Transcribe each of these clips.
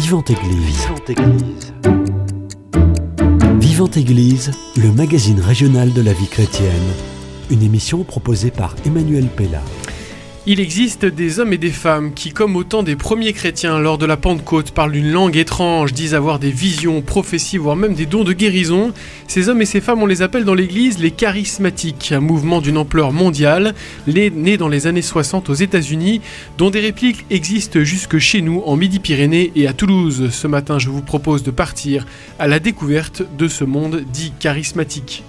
Vivante Église. Vivante Église. Vivante Église, le magazine régional de la vie chrétienne. Une émission proposée par Emmanuel Pella. Il existe des hommes et des femmes qui, comme au temps des premiers chrétiens lors de la Pentecôte, parlent une langue étrange, disent avoir des visions, prophéties, voire même des dons de guérison. Ces hommes et ces femmes, on les appelle dans l'Église les charismatiques, un mouvement d'une ampleur mondiale, né dans les années 60 aux États-Unis, dont des répliques existent jusque chez nous, en Midi-Pyrénées et à Toulouse. Ce matin, je vous propose de partir à la découverte de ce monde dit charismatique.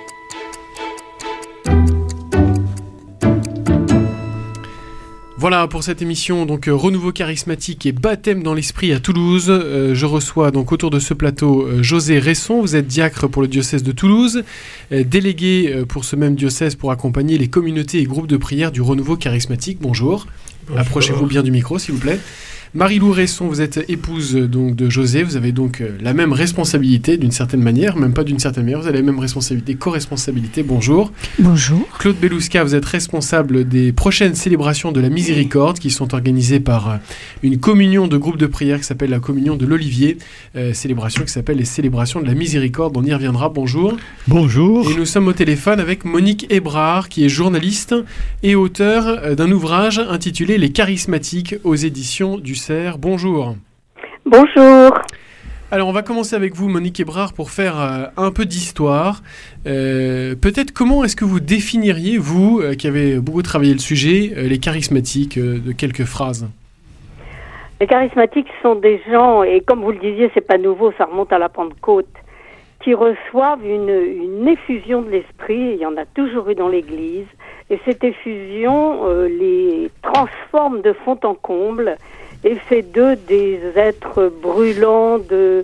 Voilà pour cette émission, donc renouveau charismatique et baptême dans l'esprit à Toulouse. Je reçois donc autour de ce plateau José Resson, vous êtes diacre pour le diocèse de Toulouse, délégué pour ce même diocèse pour accompagner les communautés et groupes de prière du renouveau charismatique. Bonjour. Approchez-vous bien du micro s'il vous plaît. Marie-Lou Resson, vous êtes épouse donc de José, vous avez donc la même responsabilité d'une certaine manière, même pas d'une certaine manière, vous avez la même responsabilité, co-responsabilité, bonjour. Bonjour. Claude Belouska, vous êtes responsable des prochaines célébrations de la Miséricorde qui sont organisées par une communion de groupes de prière qui s'appelle la communion de l'Olivier, célébration qui s'appelle les célébrations de la Miséricorde, on y reviendra, bonjour. Bonjour. Et nous sommes au téléphone avec Monique Hébrard qui est journaliste et auteure d'un ouvrage intitulé Les Charismatiques aux éditions du CERF. Bonjour. Bonjour. Alors on va commencer avec vous Monique Hébrard pour faire un peu d'histoire. Peut-être comment est-ce que vous définiriez, vous qui avez beaucoup travaillé le sujet, les charismatiques de quelques phrases? Les charismatiques sont des gens, et comme vous le disiez, c'est pas nouveau, ça remonte à la Pentecôte, qui reçoivent une effusion de l'esprit, il y en a toujours eu dans l'Église, et cette effusion les transforme de fond en comble et fait d'eux des êtres brûlants de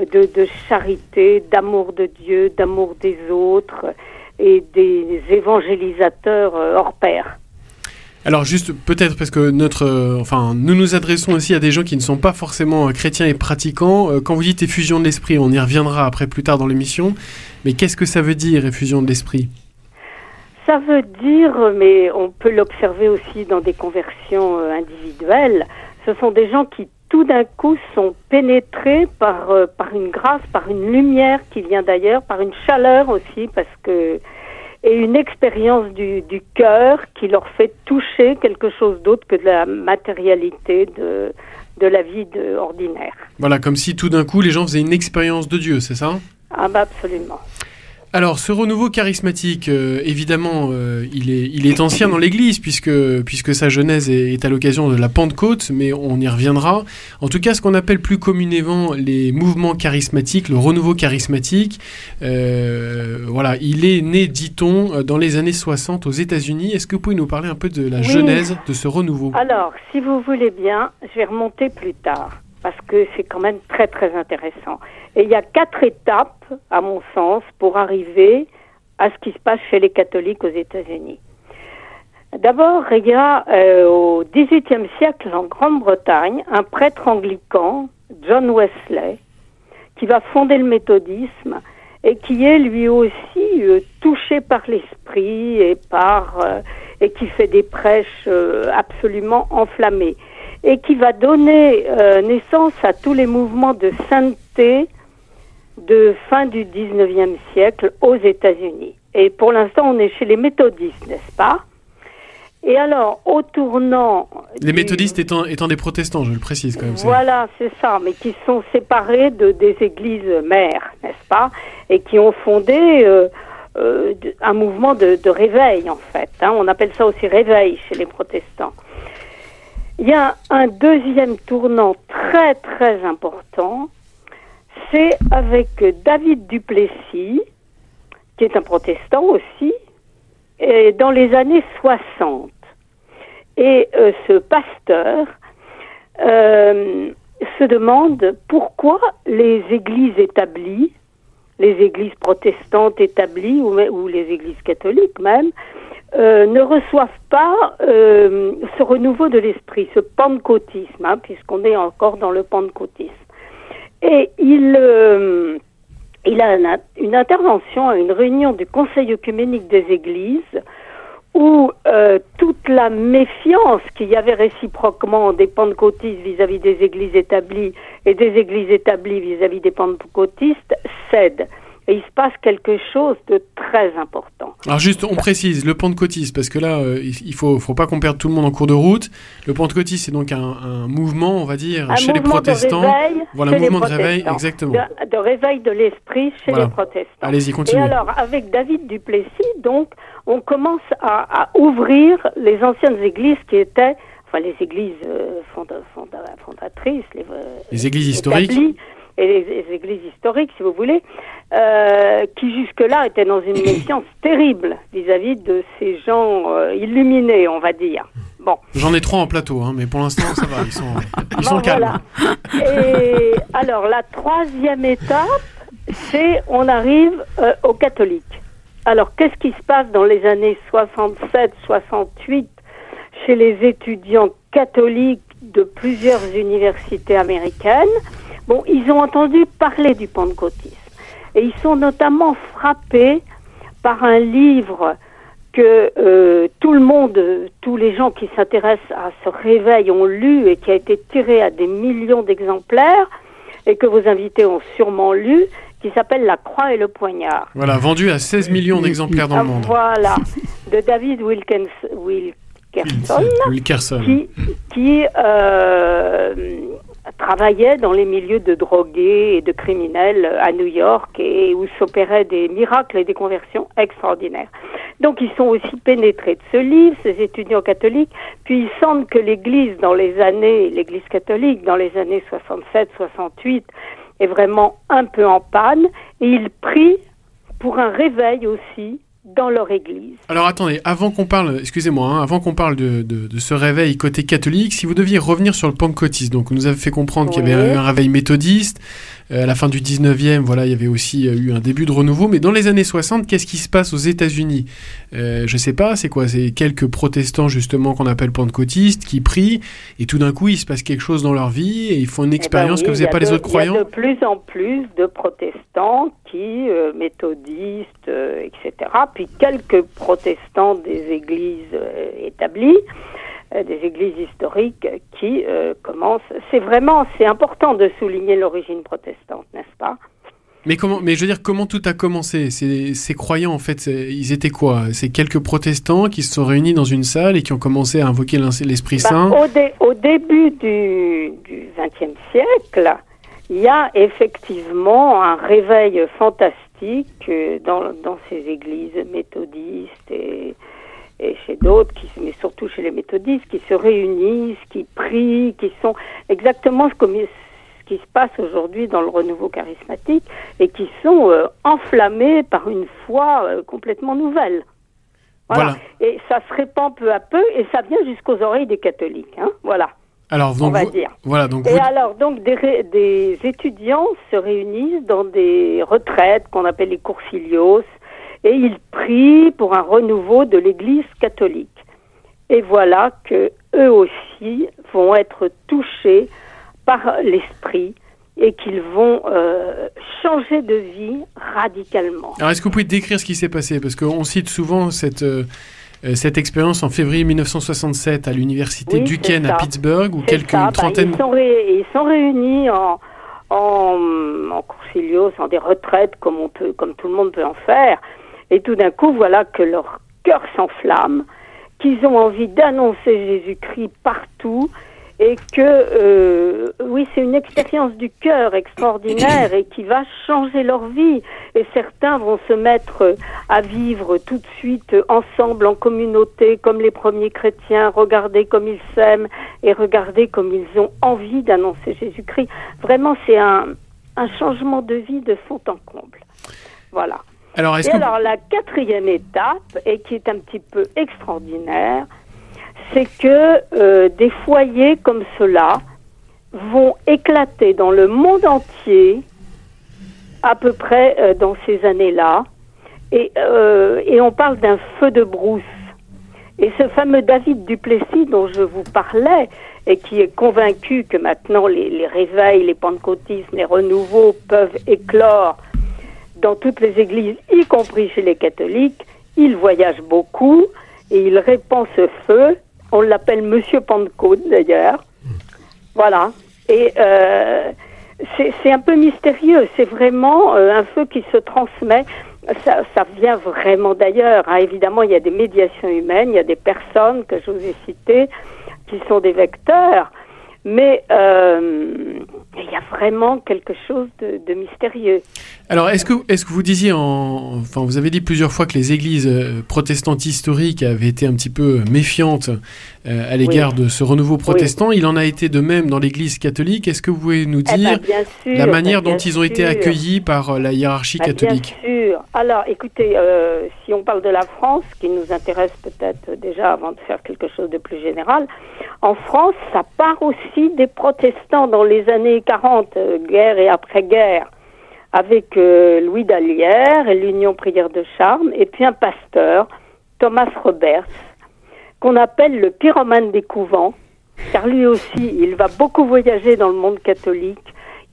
charité, d'amour de Dieu, d'amour des autres et des évangélisateurs hors pair. Alors juste peut-être parce que nous nous adressons aussi à des gens qui ne sont pas forcément chrétiens et pratiquants. Quand vous dites effusion de l'esprit, on y reviendra après plus tard dans l'émission, mais qu'est-ce que ça veut dire effusion de l'esprit ? Ça veut dire, mais on peut l'observer aussi dans des conversions individuelles, ce sont des gens qui tout d'un coup sont pénétrés par une grâce, par une lumière qui vient d'ailleurs, par une chaleur aussi, et une expérience du cœur qui leur fait toucher quelque chose d'autre que de la matérialité de la vie ordinaire. Voilà, comme si tout d'un coup les gens faisaient une expérience de Dieu, c'est ça ? Ah bah absolument. Alors, ce renouveau charismatique, évidemment, il est ancien dans l'Église, puisque sa genèse est à l'occasion de la Pentecôte, mais on y reviendra. En tout cas, ce qu'on appelle plus communément les mouvements charismatiques, le renouveau charismatique, voilà, il est né, dit-on, dans les années 60 aux États-Unis. Est-ce que vous pouvez nous parler un peu de la genèse de ce renouveau ? Alors, si vous voulez bien, je vais remonter plus tard, parce que c'est quand même très très intéressant. Et il y a 4 étapes, à mon sens, pour arriver à ce qui se passe chez les catholiques aux États-Unis. D'abord, il y a au XVIIIe siècle, en Grande-Bretagne, un prêtre anglican, John Wesley, qui va fonder le méthodisme et qui est lui aussi touché par l'esprit et qui fait des prêches absolument enflammées. Et qui va donner naissance à tous les mouvements de sainteté de fin du 19e siècle aux États-Unis. Et pour l'instant, on est chez les méthodistes, n'est-ce pas ? Et alors, au tournant... Les méthodistes étant des protestants, je le précise quand même. Voilà, c'est ça, mais qui sont séparés des églises mères, n'est-ce pas ? Et qui ont fondé un mouvement de réveil, en fait. On appelle ça aussi réveil chez les protestants. Il y a un deuxième tournant très très important, c'est avec David Duplessis, qui est un protestant aussi, et dans les années 60. Et ce pasteur se demande pourquoi les églises établies, les églises protestantes établies ou les églises catholiques même, ne reçoivent pas ce renouveau de l'esprit, ce pentecôtisme, puisqu'on est encore dans le pentecôtisme. Et il a une intervention à une réunion du Conseil œcuménique des Églises où toute la méfiance qu'il y avait réciproquement des pentecôtistes vis-à-vis des églises établies et des églises établies vis-à-vis des pentecôtistes cède. Et il se passe quelque chose de très important. Alors juste, on précise, le pentecôtisme, parce que là, il faut pas qu'on perde tout le monde en cours de route. Le pentecôtisme, c'est donc un mouvement, on va dire, chez les protestants. Voilà, un mouvement de réveil, exactement. De réveil de l'esprit chez les protestants. Allez-y, continuez. Et alors, avec David du Plessis, donc, on commence à ouvrir les anciennes églises qui étaient, enfin les églises fondatrices, les églises historiques. Et les églises historiques, si vous voulez, qui jusque-là étaient dans une méfiance terrible vis-à-vis de ces gens illuminés, on va dire. Bon. J'en ai 3 en plateau, mais pour l'instant, ça va, ils sont calmes. Voilà. Et alors, la troisième étape, c'est on arrive aux catholiques. Alors, qu'est-ce qui se passe dans les années 67-68 chez les étudiants catholiques de plusieurs universités américaines? Bon, ils ont entendu parler du pentecôtisme et ils sont notamment frappés par un livre que tous les gens qui s'intéressent à ce réveil ont lu et qui a été tiré à des millions d'exemplaires et que vos invités ont sûrement lu, qui s'appelle La Croix et le Poignard. Voilà, vendu à 16 millions d'exemplaires dans le monde. Voilà, de David Wilkerson. Qui travaillait dans les milieux de drogués et de criminels à New York et où s'opéraient des miracles et des conversions extraordinaires. Donc ils sont aussi pénétrés de ce livre, ces étudiants catholiques, puis ils sentent que l'Église catholique dans les années 67-68 est vraiment un peu en panne et ils prient pour un réveil aussi dans leur église. Alors attendez, avant qu'on parle de ce réveil côté catholique, si vous deviez revenir sur le pentecôtisme, donc on nous avait fait comprendre qu'il y avait eu un réveil méthodiste, à la fin du 19e, voilà, il y avait aussi eu un début de renouveau, mais dans les années 60, qu'est-ce qui se passe aux États-Unis ? Je sais pas, c'est quoi ? C'est quelques protestants justement qu'on appelle pentecôtistes qui prient, et tout d'un coup il se passe quelque chose dans leur vie, et ils font une expérience que vous n'avez pas les autres croyants ? Il y a de plus en plus de protestants méthodistes, etc., puis quelques protestants des églises établies, des églises historiques qui commencent. C'est important de souligner l'origine protestante, n'est-ce pas ? Mais je veux dire, comment tout a commencé ? Ces croyants, en fait, ils étaient quoi ? C'est quelques protestants qui se sont réunis dans une salle et qui ont commencé à invoquer l'Esprit Saint. Au début du XXe siècle, il y a effectivement un réveil fantastique dans ces églises méthodistes et chez d'autres, mais surtout chez les méthodistes, qui se réunissent, qui prient, qui sont exactement ce qui se passe aujourd'hui dans le renouveau charismatique et qui sont enflammés par une foi complètement nouvelle. Voilà. Et ça se répand peu à peu et ça vient jusqu'aux oreilles des catholiques. Voilà. Alors, donc, on va dire. Voilà, donc alors, des étudiants se réunissent dans des retraites qu'on appelle les coursilios et ils prient pour un renouveau de l'Église catholique. Et voilà que eux aussi vont être touchés par l'esprit et qu'ils vont changer de vie radicalement. Alors, est-ce que vous pouvez décrire ce qui s'est passé ? Parce qu'on cite souvent cette expérience en février 1967 à l'université Duquesne à Pittsburgh, où une trentaine... Ils sont réunis en coursilios, en des retraites, comme tout le monde peut en faire. Et tout d'un coup, voilà que leur cœur s'enflamme, qu'ils ont envie d'annoncer Jésus-Christ partout, et que, c'est une expérience du cœur extraordinaire et qui va changer leur vie. Et certains vont se mettre à vivre tout de suite ensemble, en communauté, comme les premiers chrétiens, regarder comme ils s'aiment et regarder comme ils ont envie d'annoncer Jésus-Christ. Vraiment, c'est un changement de vie de fond en comble. Voilà. Alors, la quatrième étape, et qui est un petit peu extraordinaire, c'est que des foyers comme ceux-là vont éclater dans le monde entier à peu près dans ces années-là. Et on parle d'un feu de brousse. Et ce fameux David du Plessis dont je vous parlais, et qui est convaincu que maintenant les réveils, les pentecôtismes, les renouveaux peuvent éclore dans toutes les églises, y compris chez les catholiques, il voyage beaucoup. et il répand ce feu. On l'appelle Monsieur Pentecôte d'ailleurs. Voilà. Et c'est un peu mystérieux. C'est vraiment un feu qui se transmet. Ça vient vraiment d'ailleurs. Hein. Évidemment, il y a des médiations humaines, il y a des personnes que je vous ai citées qui sont des vecteurs. Mais il y a vraiment quelque chose de mystérieux. Alors, est-ce que vous disiez, enfin, vous avez dit plusieurs fois que les églises protestantes historiques avaient été un petit peu méfiantes à l'égard de ce renouveau protestant. Il en a été de même dans l'église catholique. Est-ce que vous pouvez nous dire la manière dont ils ont été accueillis par la hiérarchie catholique ? Bien sûr. Alors, écoutez, si on parle de la France, qui nous intéresse peut-être déjà avant de faire quelque chose de plus général, en France, ça part aussi des protestants dans les années 40, guerre et après-guerre, avec Louis Dallière et l'Union Prière de Charmes, et puis un pasteur, Thomas Roberts, qu'on appelle le pyromane des couvents, car lui aussi, il va beaucoup voyager dans le monde catholique.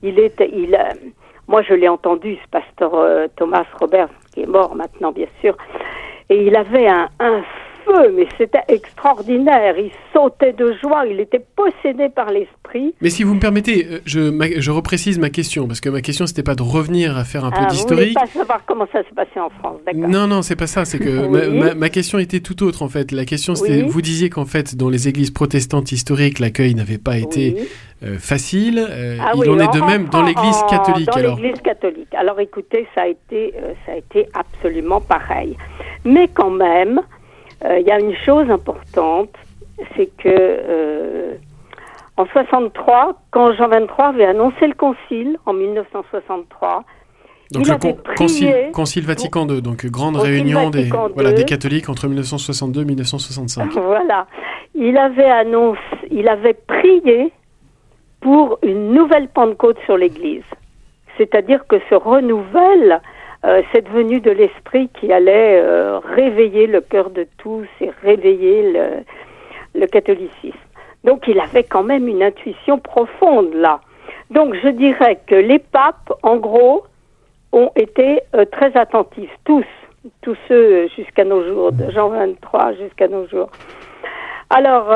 Moi, je l'ai entendu, ce pasteur Thomas Roberts, qui est mort maintenant, bien sûr, et il avait un feu, mais c'était extraordinaire. Il sautait de joie, il était possédé par l'esprit. Mais si vous me permettez, je reprécise ma question, parce que ma question, c'était pas de revenir à faire un peu d'historique. Vous voulez pas savoir comment ça s'est passé en France, d'accord ? Non, c'est pas ça. C'est que ma question était tout autre, en fait. La question, c'était, vous disiez qu'en fait, dans les églises protestantes historiques, l'accueil n'avait pas été facile. Il en est de même dans l'église catholique. Dans l'église catholique. Alors, écoutez, ça a été absolument pareil. Mais quand même, il y a une chose importante, c'est que en 63, quand Jean XXIII avait annoncé le concile, en 1963, donc il avait prié... Concile Vatican II, donc grande réunion des catholiques entre 1962 et 1965. Voilà. Il avait prié pour une nouvelle Pentecôte sur l'Église. C'est-à-dire que ce renouvelle... cette venue de l'esprit qui allait réveiller le cœur de tous et réveiller le catholicisme. Donc il avait quand même une intuition profonde là. Donc je dirais que les papes, en gros, ont été très attentifs, tous ceux jusqu'à nos jours, de Jean XXIII jusqu'à nos jours. Alors,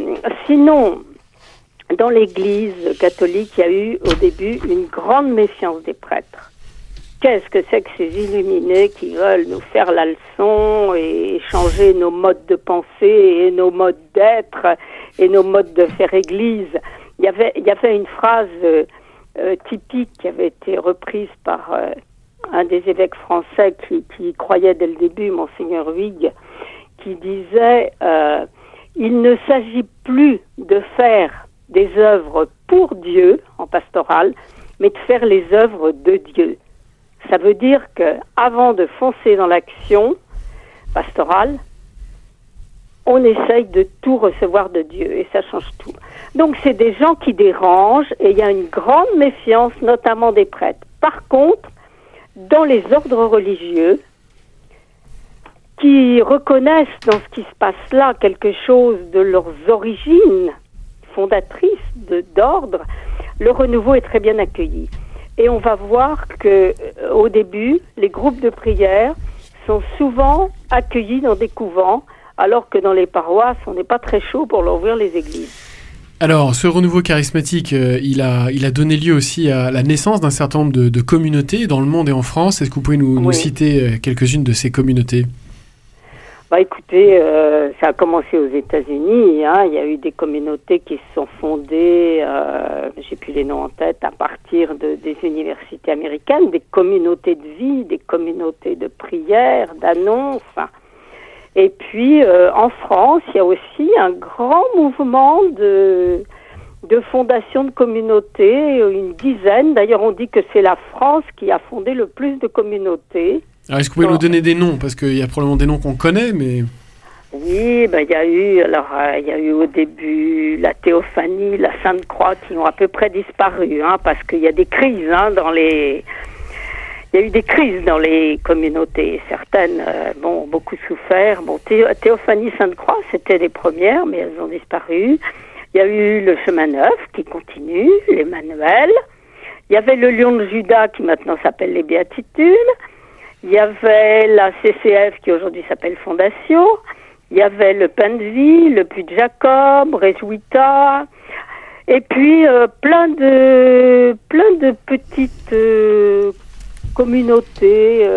sinon, dans l'Église catholique, il y a eu au début une grande méfiance des prêtres. Qu'est-ce que c'est que ces illuminés qui veulent nous faire la leçon et changer nos modes de pensée et nos modes d'être et nos modes de faire église? Il y avait une phrase typique qui avait été reprise par un des évêques français qui croyait dès le début, Monseigneur Huyghe, qui disait il ne s'agit plus de faire des œuvres pour Dieu en pastoral, mais de faire les œuvres de Dieu. Ça veut dire qu'avant de foncer dans l'action pastorale, on essaye de tout recevoir de Dieu et ça change tout. Donc c'est des gens qui dérangent et il y a une grande méfiance, notamment des prêtres. Par contre, dans les ordres religieux, qui reconnaissent dans ce qui se passe là quelque chose de leurs origines fondatrices d'ordre, le renouveau est très bien accueilli. Et on va voir que au début, les groupes de prière sont souvent accueillis dans des couvents, alors que dans les paroisses, on n'est pas très chaud pour leur ouvrir les églises. Alors, ce renouveau charismatique, il a donné lieu aussi à la naissance d'un certain nombre de communautés dans le monde et en France. Est-ce que vous pouvez nous citer quelques-unes de ces communautés ? Écoutez, ça a commencé aux États-Unis. Il y a eu des communautés qui se sont fondées, j'ai plus les noms en tête, à partir des universités américaines, des communautés de vie, des communautés de prière, d'annonces. Et puis, en France, il y a aussi un grand mouvement de fondation de communautés, une dizaine. D'ailleurs, on dit que c'est la France qui a fondé le plus de communautés. Alors, est-ce que vous pouvez nous donner des noms ? Parce qu'il y a probablement des noms qu'on connaît, mais... Oui, il y a eu au début la Théophanie, la Sainte-Croix qui ont à peu près disparu, parce qu'il y a des crises il y a eu des crises dans les communautés. Certaines ont beaucoup souffert. Théophanie, Sainte-Croix, c'était les premières, mais elles ont disparu. Il y a eu le Chemin Neuf qui continue, l'Emmanuel. Il y avait le Lion de Juda qui maintenant s'appelle les Béatitudes. Il y avait la CCF qui aujourd'hui s'appelle Fondation. Il y avait le Pain de Vie, le Puy de Jacob, Réjouita, et puis plein de petites communautés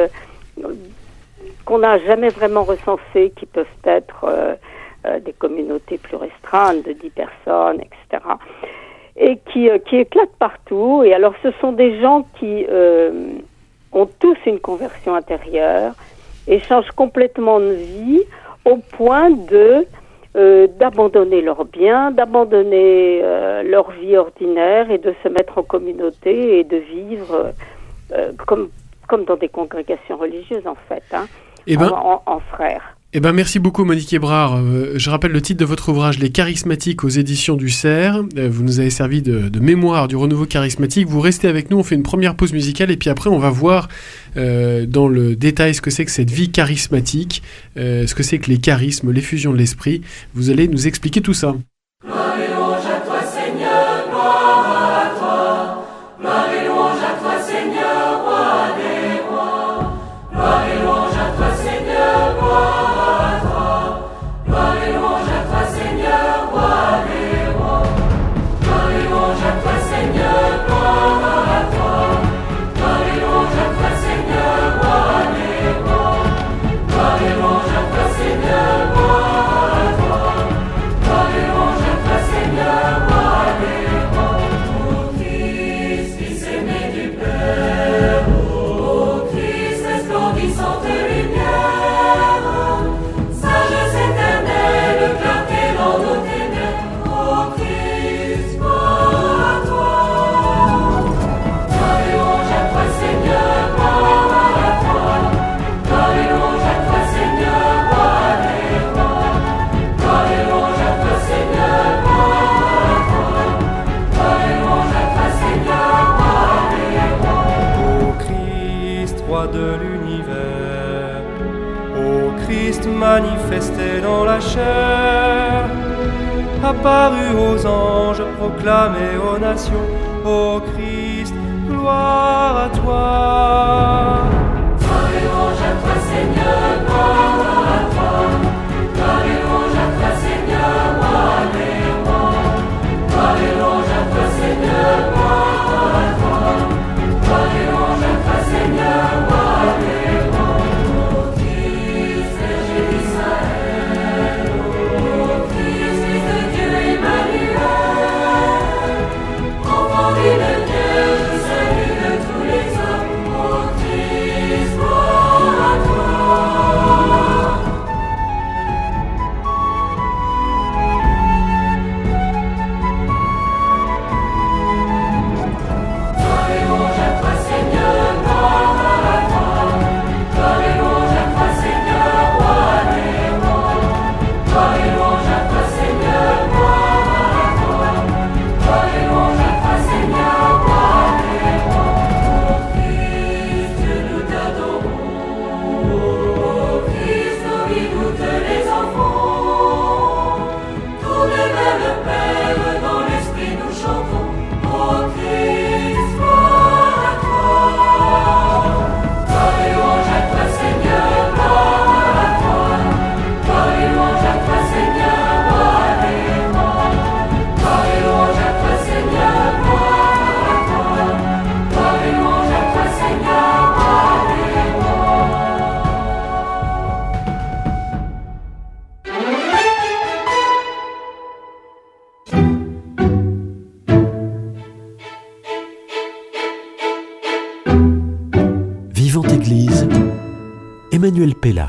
qu'on n'a jamais vraiment recensées, qui peuvent être des communautés plus restreintes de 10 personnes, etc. Et qui éclatent partout. Et alors, ce sont des gens qui ont tous une conversion intérieure et changent complètement de vie au point d'abandonner leurs biens, d'abandonner leur vie ordinaire et de se mettre en communauté et de vivre comme dans des congrégations religieuses, en fait, en frères. Eh ben, merci beaucoup Monique Hébrard. Je rappelle le titre de votre ouvrage, Les Charismatiques aux éditions du Cerf. Vous nous avez servi de mémoire du renouveau charismatique. Vous restez avec nous, on fait une première pause musicale et puis après on va voir dans le détail ce que c'est que cette vie charismatique, ce que c'est que les charismes, l'effusion de l'esprit. Vous allez nous expliquer tout ça. Manifesté dans la chair, apparu aux anges, proclamé aux nations, ô Christ, gloire à toi. Gloire et louange à toi, Seigneur, gloire à toi. Gloire et louange à toi, Seigneur, gloire et louange. Gloire et louange à toi, Seigneur, gloire à toi. Gloire et louange à toi, Seigneur, gloire et louange. Emmanuel Pella.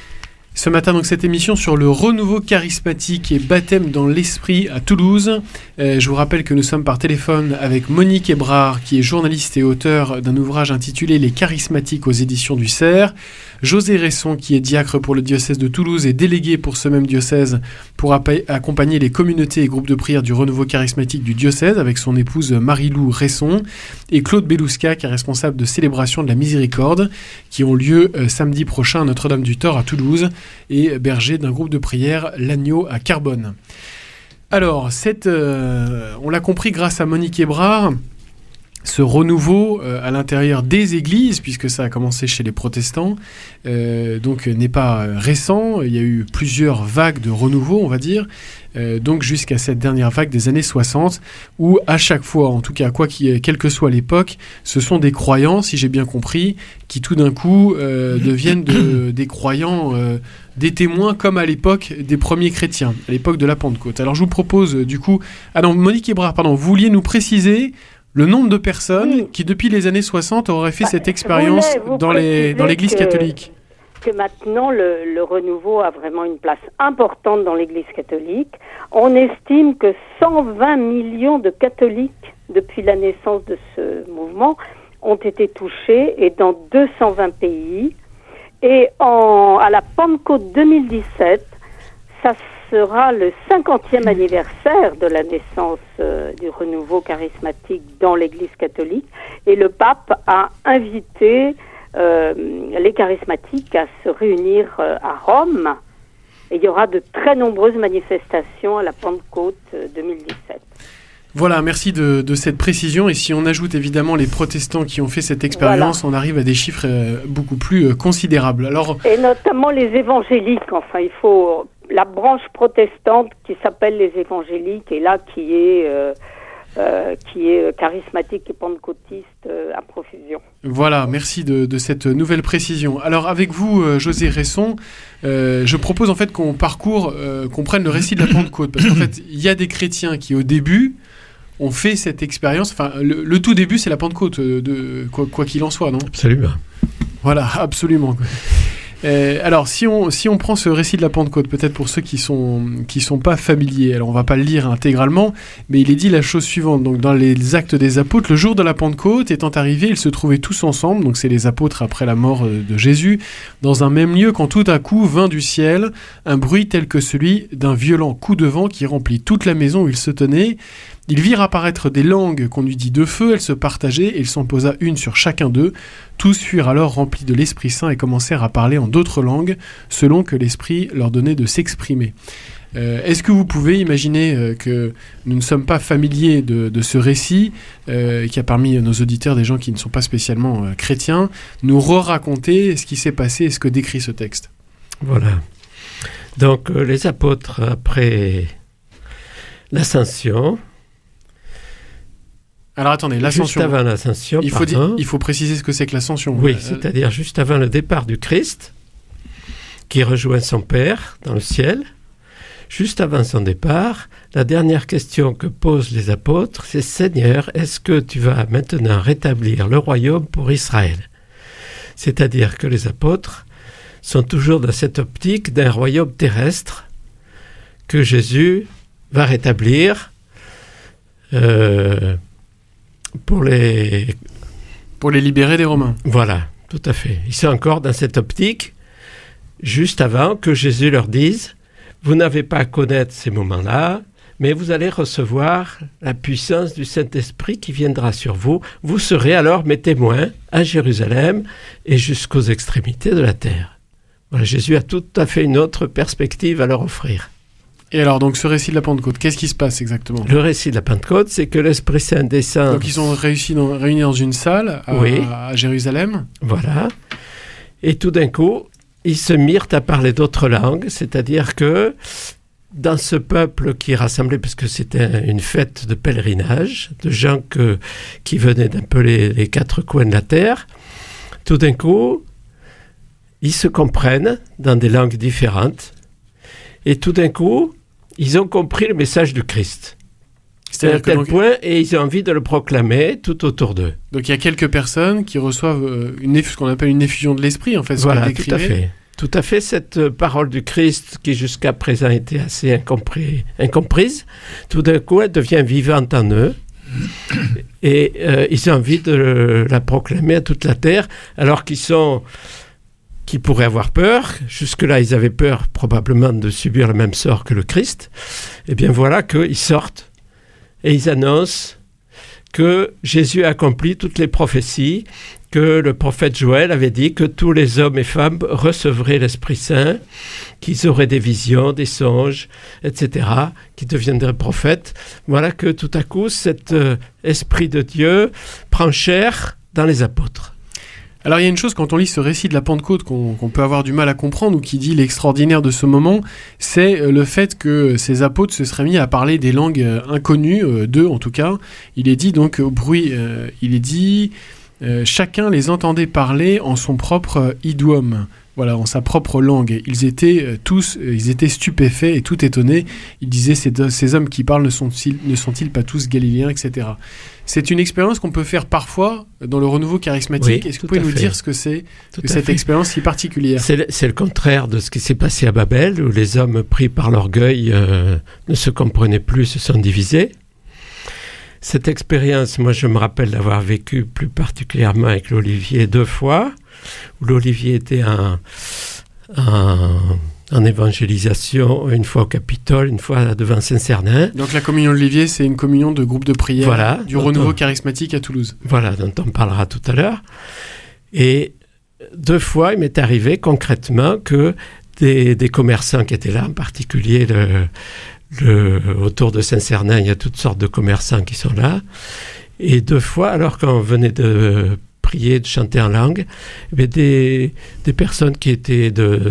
Ce matin, donc, cette émission sur le renouveau charismatique et baptême dans l'esprit à Toulouse. Je vous rappelle que nous sommes par téléphone avec Monique Hébrard, qui est journaliste et auteur d'un ouvrage intitulé Les Charismatiques aux éditions du Cerf. José Resson, qui est diacre pour le diocèse de Toulouse et délégué pour ce même diocèse pour accompagner les communautés et groupes de prière du renouveau charismatique du diocèse avec son épouse Marie-Lou Resson. Et Claude Belousca, qui est responsable de célébration de la miséricorde, qui ont lieu samedi prochain à Notre-Dame-du-Thor à Toulouse, et berger d'un groupe de prière, l'Agneau à Carbone. Alors, on l'a compris grâce à Monique Hébrard, ce renouveau à l'intérieur des églises, puisque ça a commencé chez les protestants, donc n'est pas récent. Il y a eu plusieurs vagues de renouveau, on va dire, donc jusqu'à cette dernière vague des années 60, où à chaque fois, en tout cas, quelle que soit l'époque, ce sont des croyants, si j'ai bien compris, qui tout d'un coup deviennent des croyants, des témoins, comme à l'époque des premiers chrétiens, à l'époque de la Pentecôte. Alors je vous propose du coup... Ah non, Monique Hébrard, pardon, vous vouliez nous préciser le nombre de personnes qui, depuis les années 60, auraient fait cette expérience dans l'Église catholique. Que maintenant, le renouveau a vraiment une place importante dans l'Église catholique. On estime que 120 millions de catholiques, depuis la naissance de ce mouvement, ont été touchés, et dans 220 pays. Et à la Pentecôte 2017, ça sera le 50e anniversaire de la naissance du renouveau charismatique dans l'Église catholique, et le pape a invité les charismatiques à se réunir à Rome, et il y aura de très nombreuses manifestations à la Pentecôte 2017. Voilà, merci de cette précision. Et si on ajoute évidemment les protestants qui ont fait cette expérience, on arrive à des chiffres beaucoup plus considérables. Alors... Et notamment les évangéliques. Enfin, il faut la branche protestante qui s'appelle les évangéliques, et là qui est charismatique et pentecôtiste à profusion. Voilà, merci de cette nouvelle précision. Alors avec vous, José Resson, je propose en fait qu'on prenne le récit de la Pentecôte, parce qu'en fait, il y a des chrétiens qui au début ont fait cette expérience. Enfin, le tout début, c'est la Pentecôte, quoi qu'il en soit, non ? Absolument. Voilà, absolument. Alors, si on prend ce récit de la Pentecôte, peut-être pour ceux qui sont pas familiers, alors on va pas le lire intégralement, mais il est dit la chose suivante. Donc, dans les Actes des Apôtres, le jour de la Pentecôte étant arrivé, ils se trouvaient tous ensemble, donc c'est les apôtres après la mort de Jésus, dans un même lieu, quand tout à coup vint du ciel un bruit tel que celui d'un violent coup de vent qui remplit toute la maison où ils se tenaient. Ils virent apparaître des langues qu'on eût dit de feu, elles se partageaient, et il s'en posa une sur chacun d'eux. Tous furent alors remplis de l'Esprit Saint et commencèrent à parler en d'autres langues, selon que l'Esprit leur donnait de s'exprimer. Est-ce que vous pouvez imaginer que nous ne sommes pas familiers de ce récit, qu'il y a parmi nos auditeurs des gens qui ne sont pas spécialement chrétiens, nous raconter ce qui s'est passé et ce que décrit ce texte ? Voilà. Donc les apôtres, après l'ascension... Alors attendez, l'ascension. Juste avant l'ascension, il faut préciser ce que c'est que l'ascension. Oui, c'est-à-dire juste avant le départ du Christ, qui rejoint son Père dans le ciel. Juste avant son départ, la dernière question que posent les apôtres, c'est « Seigneur, est-ce que tu vas maintenant rétablir le royaume pour Israël ?» C'est-à-dire que les apôtres sont toujours dans cette optique d'un royaume terrestre que Jésus va rétablir pour les libérer des Romains. Voilà, tout à fait. Ils sont encore dans cette optique, juste avant que Jésus leur dise « Vous n'avez pas à connaître ces moments-là, mais vous allez recevoir la puissance du Saint-Esprit qui viendra sur vous. Vous serez alors mes témoins à Jérusalem et jusqu'aux extrémités de la terre. » Voilà, Jésus a tout à fait une autre perspective à leur offrir. Et alors, donc, ce récit de la Pentecôte, qu'est-ce qui se passe exactement ? Le récit de la Pentecôte, c'est que l'Esprit Saint descend... Donc, ils sont réunis dans une salle à Jérusalem. Voilà. Et tout d'un coup, ils se mirent à parler d'autres langues, c'est-à-dire que dans ce peuple qui est rassemblé, parce que c'était une fête de pèlerinage, de gens qui venaient d'un peu les quatre coins de la terre, tout d'un coup, ils se comprennent dans des langues différentes, et tout d'un coup, ils ont compris le message du Christ. C'est-à-dire à tel point, et ils ont envie de le proclamer tout autour d'eux. Donc il y a quelques personnes qui reçoivent ce qu'on appelle une effusion de l'esprit, en fait, ce voilà, tout à fait. Tout à fait, cette parole du Christ qui jusqu'à présent était assez incomprise, tout d'un coup, elle devient vivante en eux. Et ils ont envie de la proclamer à toute la terre, alors qui pourraient avoir peur. Jusque-là, ils avaient peur probablement de subir le même sort que le Christ. Eh bien voilà qu'ils sortent et ils annoncent que Jésus a accompli toutes les prophéties, que le prophète Joël avait dit que tous les hommes et femmes recevraient l'Esprit Saint, qu'ils auraient des visions, des songes, etc., qui deviendraient prophètes. Voilà que tout à coup, cet Esprit de Dieu prend chair dans les apôtres. Alors il y a une chose quand on lit ce récit de la Pentecôte qu'on peut avoir du mal à comprendre ou qui dit l'extraordinaire de ce moment, c'est le fait que ces apôtres se seraient mis à parler des langues inconnues, d'eux en tout cas. Il est dit donc au bruit, chacun les entendait parler en son propre idiome. Voilà, en sa propre langue. Ils étaient stupéfaits et tout étonnés. Ils disaient, ces hommes qui parlent ne sont-ils pas tous galiléens, etc. C'est une expérience qu'on peut faire parfois dans le renouveau charismatique. Oui, est-ce que vous pouvez nous dire ce que c'est que cette expérience si particulière ? C'est le contraire de ce qui s'est passé à Babel, où les hommes pris par l'orgueil ne se comprenaient plus, se sont divisés. Cette expérience, moi je me rappelle d'avoir vécu plus particulièrement avec l'Olivier 2 fois, où l'Olivier était en évangélisation, une fois au Capitole, une fois devant Saint-Cernin. Donc la communion de l'Olivier, c'est une communion de groupe de prière du renouveau charismatique à Toulouse. Voilà, dont on parlera tout à l'heure. Et 2 fois, il m'est arrivé concrètement que des commerçants qui étaient là, en particulier autour de Saint-Cernin, il y a toutes sortes de commerçants qui sont là. Et 2 fois, alors qu'on venait de prier, de chanter en langue, des personnes qui étaient,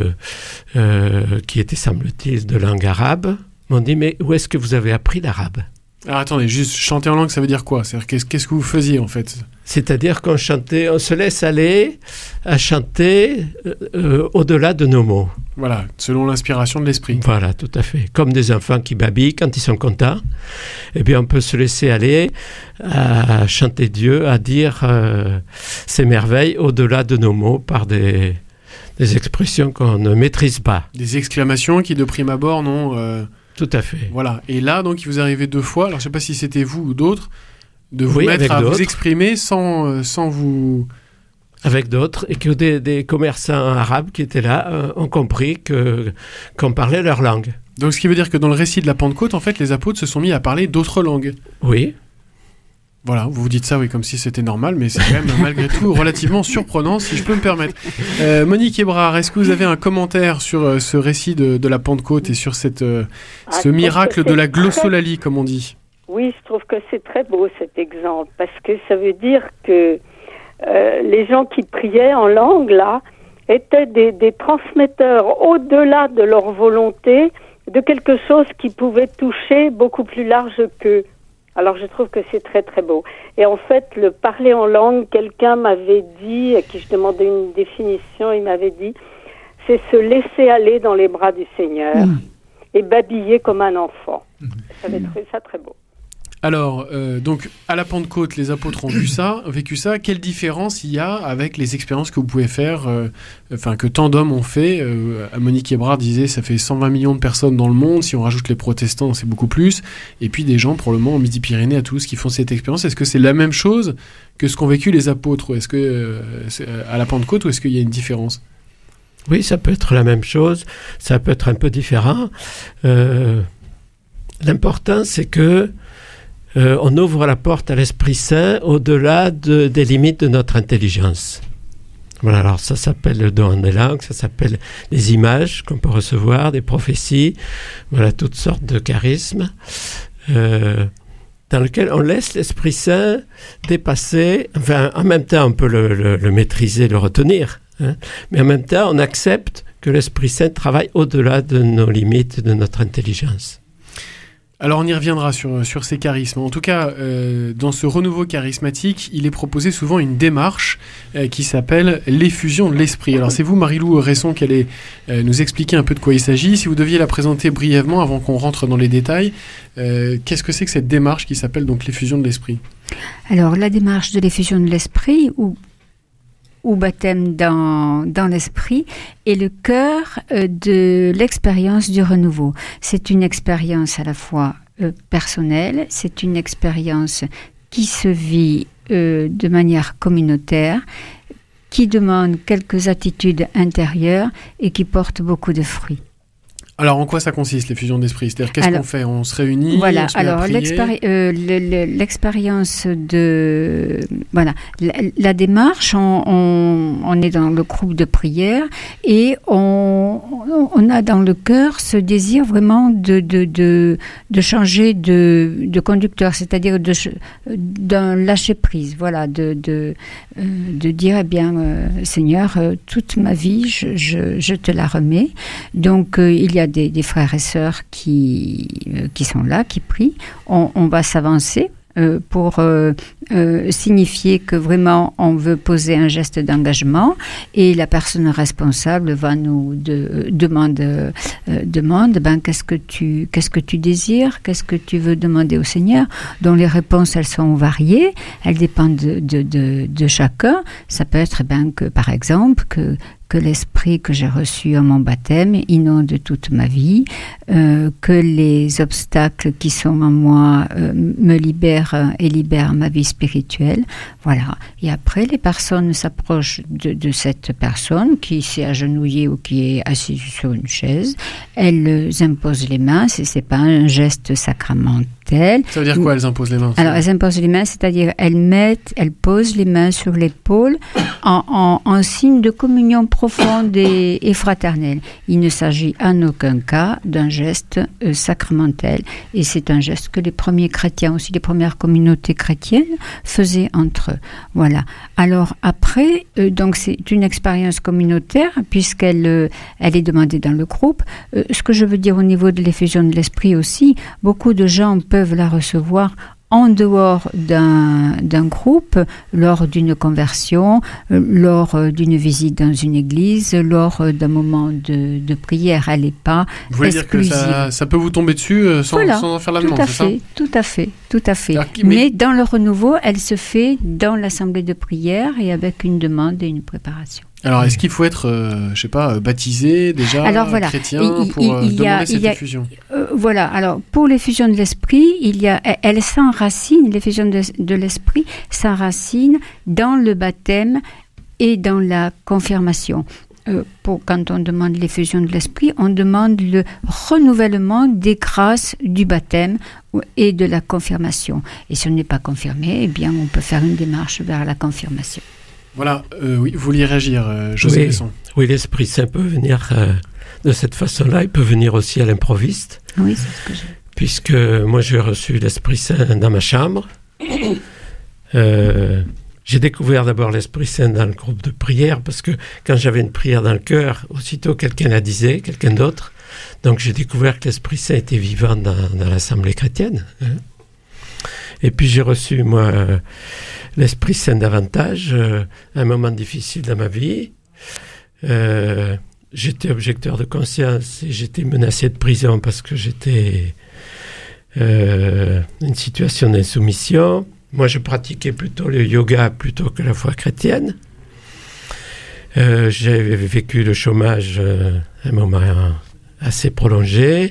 semble-t-il, de langue arabe, m'ont dit « Mais où est-ce que vous avez appris l'arabe ?» Alors attendez, juste chanter en langue, ça veut dire quoi ? C'est-à-dire, qu'est-ce que vous faisiez en fait ? C'est-à-dire qu'on chantait, on se laisse aller à chanter au-delà de nos mots. Voilà, selon l'inspiration de l'esprit. Voilà, tout à fait. Comme des enfants qui babillent quand ils sont contents. Eh bien, on peut se laisser aller à chanter Dieu, à dire ses merveilles au-delà de nos mots par des expressions qu'on ne maîtrise pas. Des exclamations qui, de prime abord, n'ont... Tout à fait. Voilà. Et là, donc, il vous arrivait 2 fois, alors je ne sais pas si c'était vous ou d'autres, de vous mettre à vous exprimer sans vous... Avec d'autres, et que des commerçants arabes qui étaient là ont compris qu'on parlait leur langue. Donc, ce qui veut dire que dans le récit de la Pentecôte, en fait, les apôtres se sont mis à parler d'autres langues. Oui. Voilà, vous vous dites ça, oui, comme si c'était normal, mais c'est quand même malgré tout relativement surprenant, si je peux me permettre. Monique Hébrard, est-ce que vous avez un commentaire sur ce récit de la Pentecôte et sur ce miracle de la glossolalie, comme on dit ? Oui, je trouve que c'est très beau cet exemple, parce que ça veut dire que les gens qui priaient en langue, là, étaient des transmetteurs au-delà de leur volonté de quelque chose qui pouvait toucher beaucoup plus large qu'eux. Alors je trouve que c'est très très beau. Et en fait, le parler en langue, quelqu'un m'avait dit, à qui je demandais une définition, il m'avait dit, c'est se laisser aller dans les bras du Seigneur et babiller comme un enfant. J'avais trouvé ça très beau. Alors, donc, à la Pentecôte, les apôtres ont vécu ça. Quelle différence il y a avec les expériences que vous pouvez faire, que tant d'hommes ont fait Monique Hébrard disait, ça fait 120 millions de personnes dans le monde. Si on rajoute les protestants, c'est beaucoup plus. Et puis des gens, probablement, en Midi-Pyrénées, à Toulouse, qui font cette expérience. Est-ce que c'est la même chose que ce qu'ont vécu les apôtres ? Ou est-ce que, à la Pentecôte, ou est-ce qu'il y a une différence ? Oui, ça peut être la même chose. Ça peut être un peu différent. L'important, c'est que on ouvre la porte à l'Esprit Saint au-delà des limites de notre intelligence. Voilà, alors ça s'appelle le don des langues, ça s'appelle les images qu'on peut recevoir, des prophéties, voilà, toutes sortes de charismes, dans lesquels on laisse l'Esprit Saint dépasser, enfin, en même temps on peut le maîtriser, le retenir, hein, mais en même temps on accepte que l'Esprit Saint travaille au-delà de nos limites, de notre intelligence. Alors on y reviendra sur ces charismes. En tout cas, dans ce renouveau charismatique, il est proposé souvent une démarche qui s'appelle l'effusion de l'esprit. Alors c'est vous, Marie-Lou Resson, qui allez nous expliquer un peu de quoi il s'agit. Si vous deviez la présenter brièvement avant qu'on rentre dans les détails, qu'est-ce que c'est que cette démarche qui s'appelle donc l'effusion de l'esprit ? Alors la démarche de l'effusion de l'esprit, ou baptême dans l'esprit, est le cœur de l'expérience du renouveau. C'est une expérience à la fois personnelle, c'est une expérience qui se vit de manière communautaire, qui demande quelques attitudes intérieures et qui porte beaucoup de fruits. Alors, en quoi ça consiste, l'effusion d'esprit ? C'est-à-dire, qu'est-ce qu'on fait ? On se réunit, voilà, on se met à prier. l'expérience de... Voilà, la démarche, on est dans le groupe de prière et on a dans le cœur ce désir vraiment de changer de conducteur, c'est-à-dire d'un lâcher-prise, voilà, de dire, eh bien, Seigneur, toute ma vie, je te la remets. Donc, il y a des frères et sœurs qui sont là, qui prient. On va s'avancer pour signifier que vraiment on veut poser un geste d'engagement et la personne responsable va nous demande qu'est-ce que tu désires, qu'est-ce que tu veux demander au Seigneur, dont les réponses elles sont variées, elles dépendent de chacun. Ça peut être que par exemple que l'esprit que j'ai reçu à mon baptême inonde toute ma vie, que les obstacles qui sont en moi me libèrent et libèrent ma vie spirituelle. Voilà. Et après, les personnes s'approchent de cette personne qui s'est agenouillée ou qui est assise sur une chaise. Elles imposent les mains. C'est pas un geste sacramentel. Ça veut dire quoi, elles imposent les mains ? Alors, elles imposent les mains, c'est-à-dire elles posent les mains sur l'épaule en signe de communion profonde et fraternelle. Il ne s'agit en aucun cas d'un geste sacramentel. Et c'est un geste que les premiers chrétiens, aussi les premières communautés chrétiennes, faisaient entre eux. Voilà. Alors après, donc c'est une expérience communautaire puisqu'elle est demandée dans le groupe. Ce que je veux dire au niveau de l'effusion de l'esprit aussi, beaucoup de gens peuvent la recevoir en dehors d'un groupe, lors d'une conversion, lors d'une visite dans une église, lors d'un moment de prière. Elle n'est pas exclusive. Vous voulez dire que ça peut vous tomber dessus sans en faire la demande, c'est ça ? Tout à fait. Mais dans le renouveau, elle se fait dans l'assemblée de prière et avec une demande et une préparation. Alors, est-ce qu'il faut être, baptisé déjà, chrétien, pour demander cette effusion ? Voilà. Alors, pour l'effusion de l'esprit, elle s'enracine, l'effusion de l'esprit s'enracine dans le baptême et dans la confirmation. Quand on demande l'effusion de l'esprit, on demande le renouvellement des grâces du baptême et de la confirmation. Et si on n'est pas confirmé, eh bien, on peut faire une démarche vers la confirmation. Voilà, oui, vous vouliez réagir, José Besson. Oui, l'Esprit Saint peut venir de cette façon-là. Il peut venir aussi à l'improviste. Oui, c'est ce que j'ai. Puisque moi, j'ai reçu l'Esprit Saint dans ma chambre. J'ai découvert d'abord l'Esprit Saint dans le groupe de prière, parce que quand j'avais une prière dans le cœur, aussitôt quelqu'un la disait, quelqu'un d'autre. Donc j'ai découvert que l'Esprit Saint était vivant dans l'Assemblée chrétienne. Et puis j'ai reçu, moi, l'Esprit Saint davantage, un moment difficile dans ma vie. J'étais objecteur de conscience et j'étais menacé de prison parce que j'étais une situation d'insoumission. Moi, je pratiquais plutôt le yoga plutôt que la foi chrétienne. J'avais vécu le chômage un moment assez prolongé.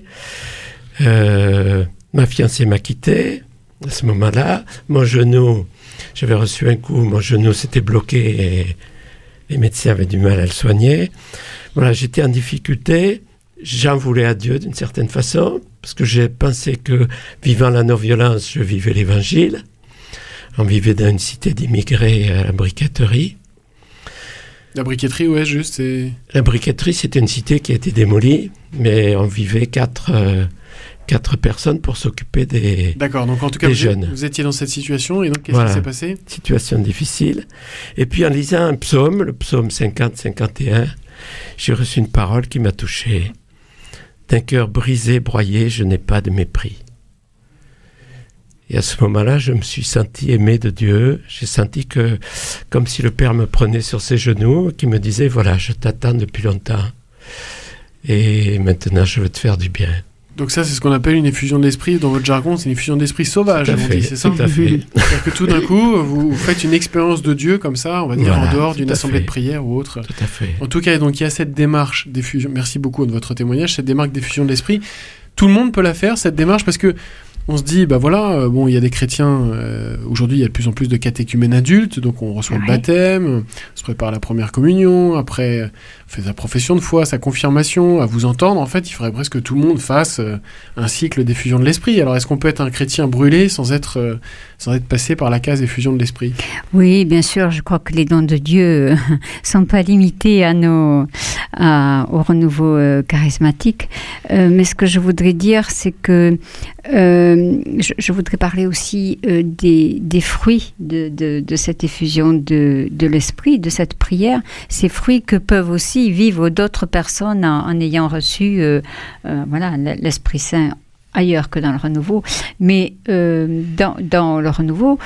Ma fiancée m'a quitté à ce moment-là. Mon genou, j'avais reçu un coup, mon genou s'était bloqué et les médecins avaient du mal à le soigner. Voilà, j'étais en difficulté. J'en voulais à Dieu d'une certaine façon, parce que j'ai pensé que vivant la non-violence, je vivais l'évangile. On vivait dans une cité d'immigrés à la briqueterie. La briqueterie, ouais, juste. La briqueterie, c'était une cité qui a été démolie, mais on vivait quatre personnes pour s'occuper des D'accord, donc en tout cas, vous étiez dans cette situation, et donc qu'est-ce qui s'est passé ? Situation difficile. Et puis en lisant un psaume, le psaume 50-51, j'ai reçu une parole qui m'a touché. D'un cœur brisé, broyé, je n'ai pas de mépris. Et à ce moment-là, je me suis senti aimé de Dieu. J'ai senti que, comme si le Père me prenait sur ses genoux, qui me disait, voilà, je t'attends depuis longtemps. Et maintenant, je veux te faire du bien. Donc ça, c'est ce qu'on appelle une effusion de l'esprit. Dans votre jargon, c'est une effusion d'esprit sauvage, c'est ça ? Tout à fait. C'est-à-dire que tout d'un coup, vous faites une expérience de Dieu comme ça, on va dire, en dehors d'une assemblée de prière ou autre. Tout à fait. En tout cas, donc il y a cette démarche d'effusion. Merci beaucoup de votre témoignage, cette démarche d'effusion de l'esprit. Tout le monde peut la faire, cette démarche, parce que on se dit, bah voilà, bon, il y a des chrétiens, aujourd'hui il y a de plus en plus de catéchumènes adultes, donc on reçoit le baptême, on se prépare à la première communion, après on fait sa profession de foi, sa confirmation. À vous entendre, en fait, il faudrait presque que tout le monde fasse un cycle d'effusion de l'esprit. Alors est-ce qu'on peut être un chrétien brûlé sans être passé par la case effusion de l'esprit? Oui, bien sûr, je crois que les dons de Dieu sont pas limités au renouveau charismatique. Mais ce que je voudrais dire, c'est que je voudrais parler aussi des fruits de cette effusion de l'esprit, de cette prière. Ces fruits que peuvent aussi vivre d'autres personnes en ayant reçu l'Esprit Saint ailleurs que dans le renouveau. Mais dans le renouveau,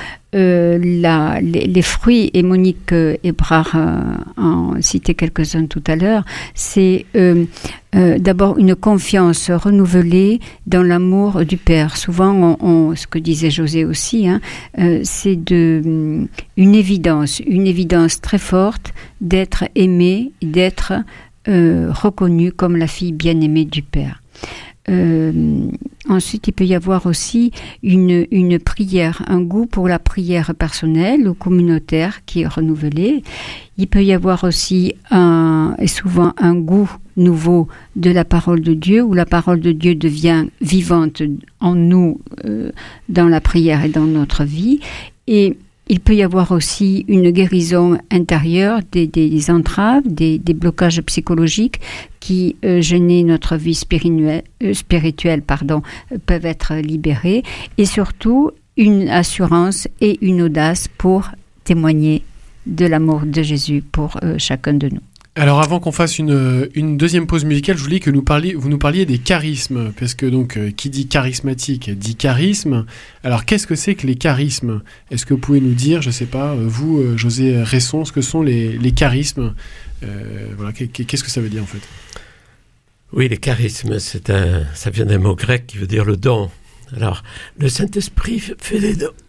les fruits, et Monique Hébrard en citait quelques-uns tout à l'heure, c'est d'abord une confiance renouvelée dans l'amour du Père. Souvent, ce que disait José aussi, c'est une évidence très forte d'être aimé, d'être reconnu comme la fille bien-aimée du Père. Ensuite, il peut y avoir aussi une prière, un goût pour la prière personnelle ou communautaire qui est renouvelé. Il peut y avoir aussi et souvent un goût nouveau de la parole de Dieu, où la parole de Dieu devient vivante en nous, dans la prière et dans notre vie. Et il peut y avoir aussi une guérison intérieure des entraves, des blocages psychologiques qui gênaient notre vie spirituelle, peuvent être libérés. Et surtout, une assurance et une audace pour témoigner de l'amour de Jésus pour chacun de nous. Alors avant qu'on fasse une deuxième pause musicale, je voulais que vous nous parliez des charismes, parce que donc qui dit charismatique dit charisme. Alors qu'est-ce que c'est que les charismes? Est-ce que vous pouvez nous dire, je sais pas, vous, José Resson, ce que sont les charismes? Qu'est-ce que ça veut dire en fait? Oui, les charismes, ça vient d'un mot grec qui veut dire le don. Alors, le Saint-Esprit fait des dons,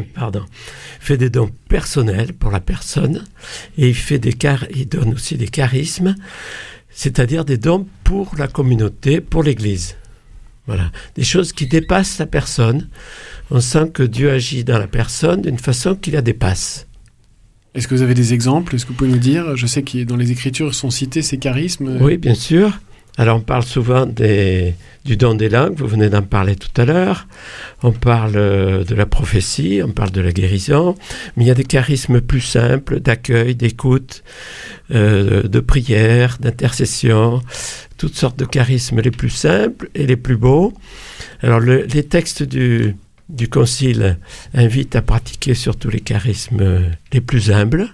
fait des dons personnels pour la personne, et il donne aussi des charismes, c'est-à-dire des dons pour la communauté, pour l'Église. Voilà, des choses qui dépassent la personne. On sent que Dieu agit dans la personne d'une façon qui la dépasse. Est-ce que vous avez des exemples? Est-ce que vous pouvez nous dire? Je sais que dans les Écritures sont cités ces charismes. Oui, bien sûr. Alors, on parle souvent du don des langues, vous venez d'en parler tout à l'heure. On parle de la prophétie, on parle de la guérison, mais il y a des charismes plus simples, d'accueil, d'écoute, de prière, d'intercession, toutes sortes de charismes les plus simples et les plus beaux. Alors, les textes du Concile invitent à pratiquer surtout les charismes les plus humbles.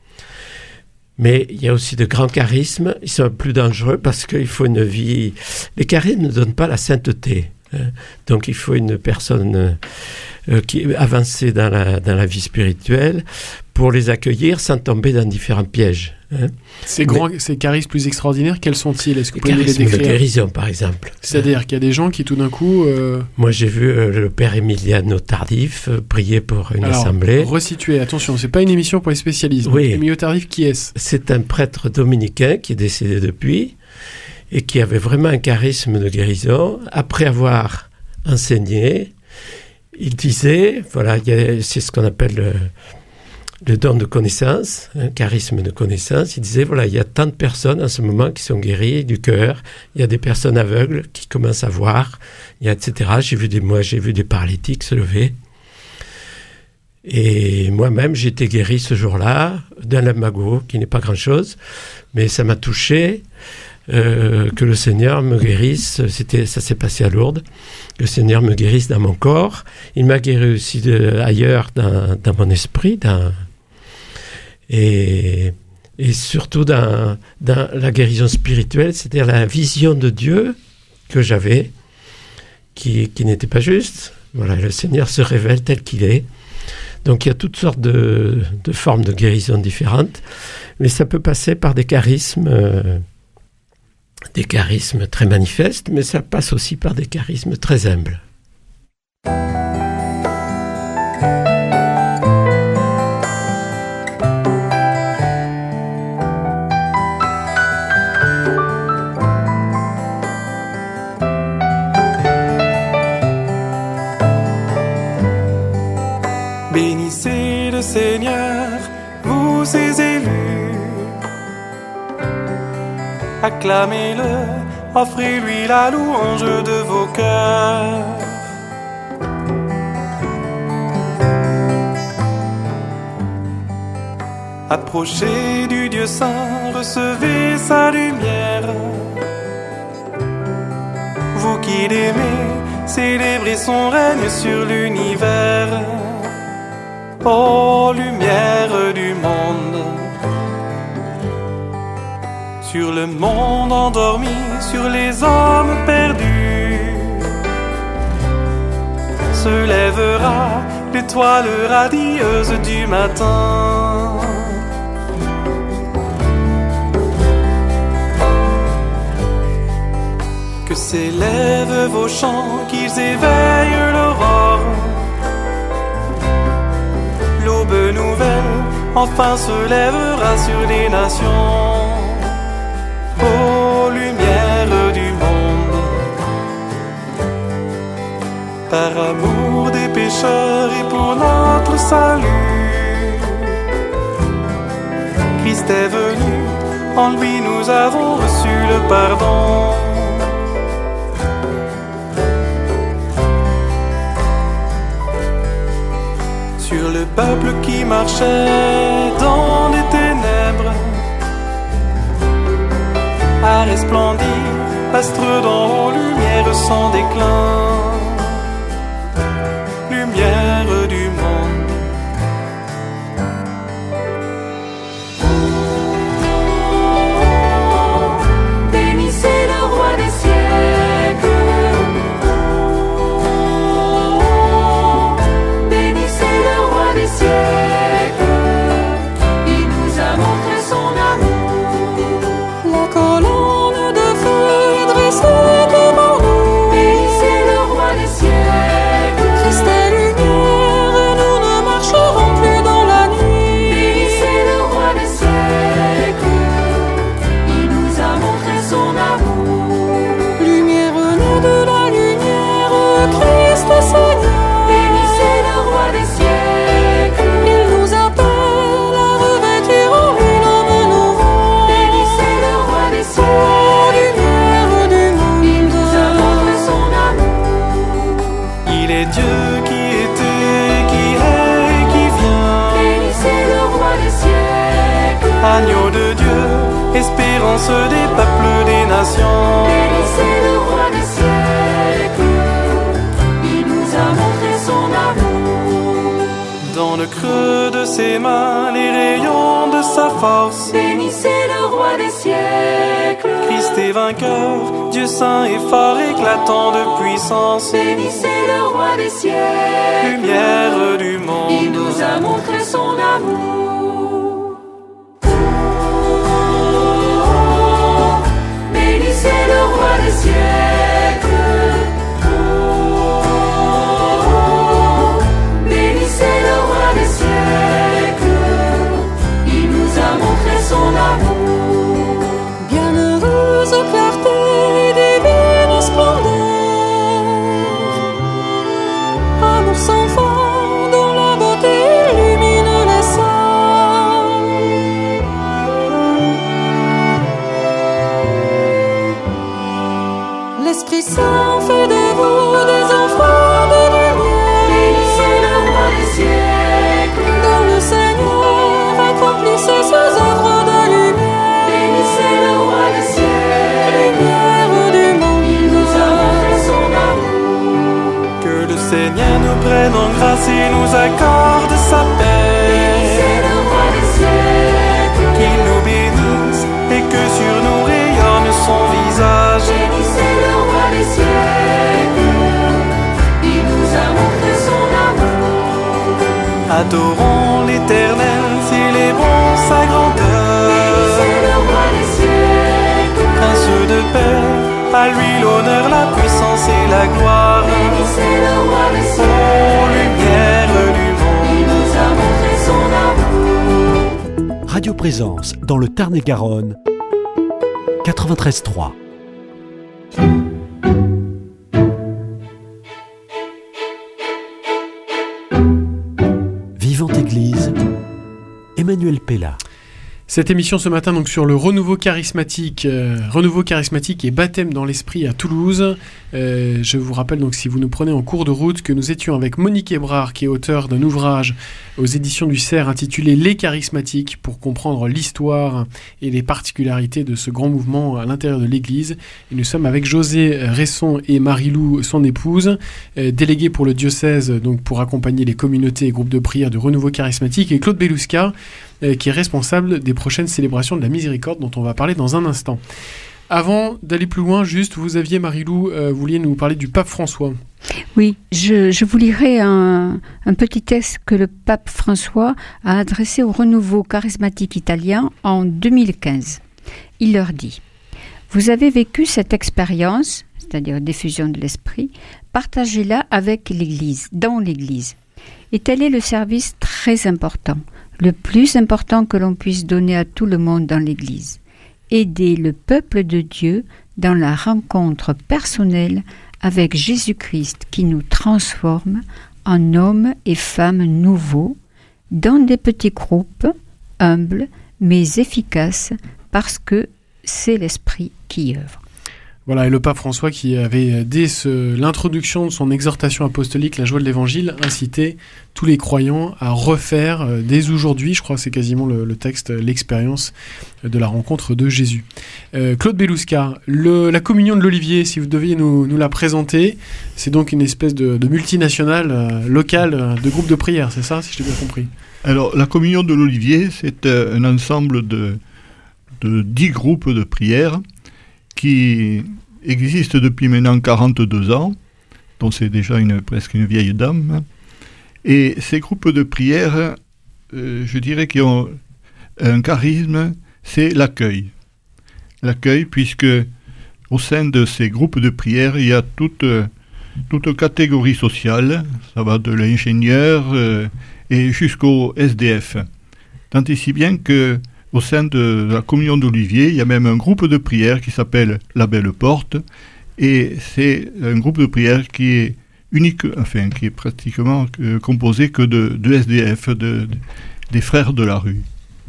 Mais il y a aussi de grands charismes, ils sont plus dangereux parce qu'il faut une vie... Les charismes ne donnent pas la sainteté. Donc il faut une personne qui est avancée dans la vie spirituelle pour les accueillir sans tomber dans différents pièges. Ces charismes plus extraordinaires, quels sont-ils? Est-ce que vous pouvez les décrire? De guérison, par exemple. C'est-à-dire qu'il y a des gens qui tout d'un coup... Moi j'ai vu le père Emiliano Tardif prier pour une assemblée. Resituer, attention, c'est pas une émission pour les spécialistes. Oui. Emiliano Tardif, qui est-ce? C'est un prêtre dominicain qui est décédé depuis et qui avait vraiment un charisme de guérison. Après avoir enseigné, il disait, voilà, c'est ce qu'on appelle le don de connaissance, un charisme de connaissance. Il disait, voilà, il y a tant de personnes en ce moment qui sont guéries du cœur, il y a des personnes aveugles qui commencent à voir, etc. J'ai vu des paralytiques se lever. Et moi-même, j'ai été guéri ce jour-là d'un lamago, qui n'est pas grand-chose, mais ça m'a touché. Que le Seigneur me guérisse, ça s'est passé à Lourdes, que le Seigneur me guérisse dans mon corps. Il m'a guéri aussi ailleurs dans mon esprit, et surtout dans la guérison spirituelle, c'est-à-dire la vision de Dieu que j'avais, qui n'était pas juste. Voilà, le Seigneur se révèle tel qu'il est. Donc il y a toutes sortes de formes de guérison différentes, mais ça peut passer par des charismes très manifestes, mais ça passe aussi par des charismes très humbles. le Seigneur, vous ses élus. Acclamez-le, offrez-lui la louange de vos cœurs. Approchez du Dieu saint, recevez sa lumière. Vous qui l'aimez, célébrez son règne sur l'univers. Ô lumière du monde, sur le monde endormi, sur les hommes perdus, se lèvera l'étoile radieuse du matin. Que s'élèvent vos chants, qu'ils éveillent l'aurore. L'aube nouvelle enfin se lèvera sur les nations. Ô lumière du monde, par amour des pécheurs et pour notre salut, Christ est venu, en lui nous avons reçu le pardon. Sur le peuple qui marchait dans les ténèbres, à resplendir, astre dans lumière sans déclin, lumière du monde. Bénissez le roi des siècles. Bénissez le roi des siècles. Il nous a montré son amour. La colonne de feu est dressée devant nous. Bénissez le roi des siècles. Christ est lumière et nous ne marcherons plus dans la nuit. Bénissez le roi des siècles. Il nous a montré son amour. Lumière née de la lumière, Christ est Seigneur. Bénissez le roi des siècles. Il nous appelle à revêtir en lui l'homme nouveau. Bénissez le roi des Ô siècles. lumière du monde, Il nous a montré son amour. Il est Dieu qui était, qui est et qui vient. Bénissez le roi des siècles. Agneau de Dieu, espérance des peuples, des nations. Bénissez le roi des siècles. Il nous a montré son amour. Dans le creux de ses mains, les rayons de sa force. Bénissez le roi des siècles. Christ est vainqueur, Dieu saint et fort, éclatant de puissance. Bénissez le roi des siècles. Lumière du Il monde. nous a montré son amour. Bénissez le roi des siècles. Bénissez le roi des siècles. Il nous a montré son amour. bienheureuse clarté, divine splendeur. Amour sans fin dont la beauté illumine les saints. L'Esprit Saint fait de vous des enfants de lumière. Bénissez le roi des siècles. Dont le Seigneur accomplissait ses œuvres de lumière. Bénissez le roi des siècles. Lumière du monde. Il nous a montré son amour. Que le Seigneur nous prenne en grâce et nous accorde sa paix. Bénissez le roi des siècles. Qu'il nous bénisse et que sur nous rayonne son visage. Bénissez le roi des siècles. Il nous a montré son amour. Adorons l'Éternel, célébrons sa grandeur. Bénissez le roi des siècles. Prince de paix, à lui l'honneur, la puissance et la gloire. Bénissez le roi des Ô siècles. lumière du Il monde. nous a montré son amour. Radio Présence dans le Tarn-et-Garonne 93.3. Vivante Église, Emmanuel Pella. Cette émission ce matin donc sur le renouveau charismatique et baptême dans l'esprit à Toulouse. Je vous rappelle donc, si vous nous prenez en cours de route, que nous étions avec Monique Hébrard, qui est auteure d'un ouvrage aux éditions du Cerf intitulé Les Charismatiques, pour comprendre l'histoire et les particularités de ce grand mouvement à l'intérieur de l'Église. Et nous sommes avec José Resson et Marie-Lou, son épouse, délégués pour le diocèse, donc pour accompagner les communautés et groupes de prière du renouveau charismatique, et Claude Belusca, qui est responsable des prochaines célébrations de la Miséricorde, dont on va parler dans un instant. Avant d'aller plus loin, juste, vous aviez, Marie-Lou, vouliez nous parler du pape François. Oui, je vous lirai un petit texte que le pape François a adressé au renouveau charismatique italien en 2015. Il leur dit : vous avez vécu cette expérience, c'est-à-dire diffusion de l'esprit, partagez-la avec l'Église, dans l'Église. Et tel est le service très important, le plus important que l'on puisse donner à tout le monde dans l'Église. Aider le peuple de Dieu dans la rencontre personnelle avec Jésus-Christ qui nous transforme en hommes et femmes nouveaux, dans des petits groupes, humbles mais efficaces, parce que c'est l'Esprit qui œuvre. Voilà, et le pape François qui avait, dès l'introduction de son exhortation apostolique, la joie de l'Évangile, incité tous les croyants à refaire, dès aujourd'hui, je crois que c'est quasiment le texte, l'expérience de la rencontre de Jésus. Claude Belusca, la communion de l'Olivier, si vous deviez nous la présenter, c'est donc une espèce de multinationale locale de groupe de prière, c'est ça, si j'ai bien compris? Alors, la communion de l'Olivier, c'est un ensemble de 10 groupes de prière qui existe depuis maintenant 42 ans, donc c'est déjà presque une vieille dame. Et ces groupes de prière, je dirais qu'ils ont un charisme, c'est l'accueil. L'accueil, puisque au sein de ces groupes de prière, il y a toute catégorie sociale, ça va de l'ingénieur et jusqu'au SDF. Tant et si bien que au sein de la communion d'Olivier, il y a même un groupe de prière qui s'appelle La Belle Porte, et c'est un groupe de prière qui est unique, enfin qui est pratiquement composé que de SDF, des frères de la rue.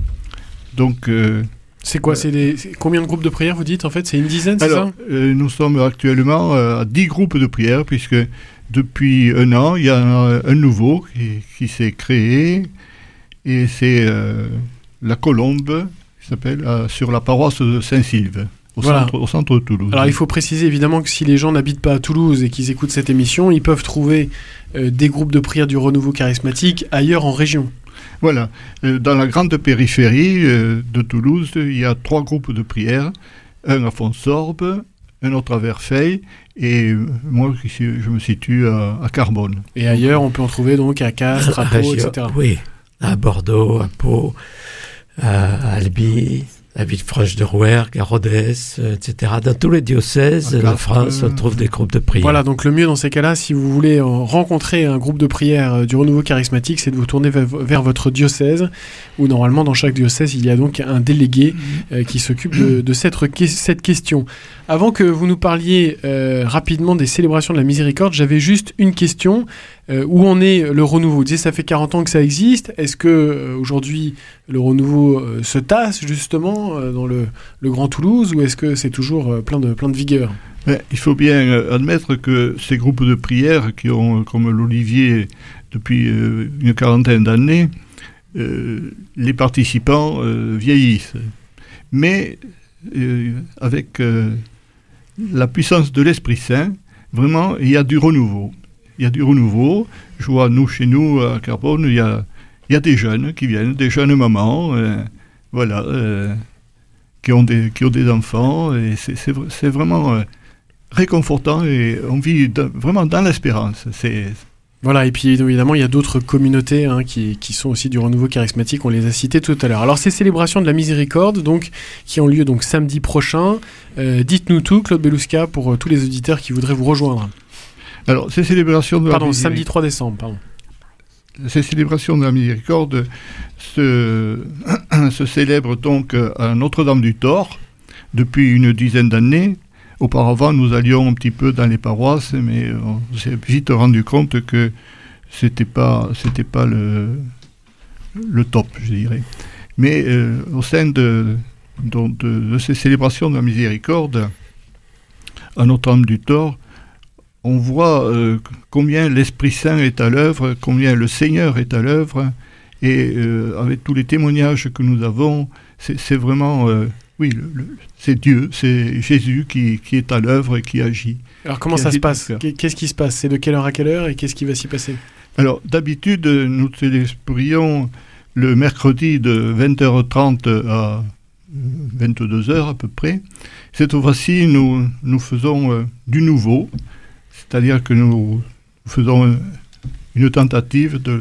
Donc, c'est quoi, combien de groupes de prière vous dites en fait? C'est une dizaine, c'est alors, ça? Nous sommes actuellement à 10 groupes de prière, puisque depuis un an, il y a un nouveau qui s'est créé, et c'est la Colombe, qui s'appelle sur la paroisse de Saint-Sylve, au centre de Toulouse. Alors il faut préciser évidemment que si les gens n'habitent pas à Toulouse et qu'ils écoutent cette émission, ils peuvent trouver des groupes de prière du renouveau charismatique ailleurs en région. Voilà, dans la grande périphérie de Toulouse, il y a 3 groupes de prière, un à Fonsorbe, un autre à Verfeil, et moi je me situe à Carbone. Et ailleurs on peut en trouver donc à Castres, à Pau, etc. Oui, à Bordeaux, à Pau, à Albi, à Villefranche de Rouergue, à Rodez, etc. Dans tous les diocèses de France, on trouve des groupes de prière. Voilà, donc le mieux dans ces cas-là, si vous voulez rencontrer un groupe de prière du renouveau charismatique, c'est de vous tourner vers votre diocèse, où normalement dans chaque diocèse, il y a donc un délégué qui s'occupe de cette question. Avant que vous nous parliez rapidement des célébrations de la Miséricorde, j'avais juste une question. Où en est le renouveau? Vous disiez, ça fait 40 ans que ça existe. Est-ce que aujourd'hui le renouveau se tasse justement dans le Grand Toulouse, ou est-ce que c'est toujours plein de vigueur? Il faut bien admettre que ces groupes de prière qui ont, comme l'Olivier, depuis une quarantaine d'années, les participants vieillissent. Mais avec la puissance de l'Esprit Saint, vraiment, il y a du renouveau. Il y a du renouveau. Je vois, chez nous, à Carbone, il y a des jeunes qui viennent, des jeunes mamans, qui ont des enfants, et c'est vraiment réconfortant, et on vit vraiment dans l'espérance. Voilà, et puis évidemment, il y a d'autres communautés qui sont aussi du renouveau charismatique, on les a citées tout à l'heure. Alors, ces célébrations de la Miséricorde, donc, qui ont lieu donc samedi prochain, dites-nous tout, Claude Belusca, pour tous les auditeurs qui voudraient vous rejoindre. Alors, ces célébrations de la Miséricorde... samedi 3 décembre, pardon. Ces célébrations de la Miséricorde se célèbrent donc à Notre-Dame-du-Thor depuis une dizaine d'années. Auparavant, nous allions un petit peu dans les paroisses, mais on s'est vite rendu compte que c'était pas le top, je dirais. Mais au sein de ces célébrations de la miséricorde, à Notre-Dame-du-Thor, on voit combien l'Esprit Saint est à l'œuvre, combien le Seigneur est à l'œuvre, et avec tous les témoignages que nous avons, c'est vraiment, c'est Dieu, c'est Jésus qui est à l'œuvre et qui agit. Alors comment ça se passe ? Qu'est-ce qui se passe ? C'est de quelle heure à quelle heure et qu'est-ce qui va s'y passer ? Alors d'habitude, nous célébrions le mercredi de 20h30 à 22h à peu près. Cette fois-ci, nous faisons du nouveau, c'est-à-dire que nous faisons une tentative de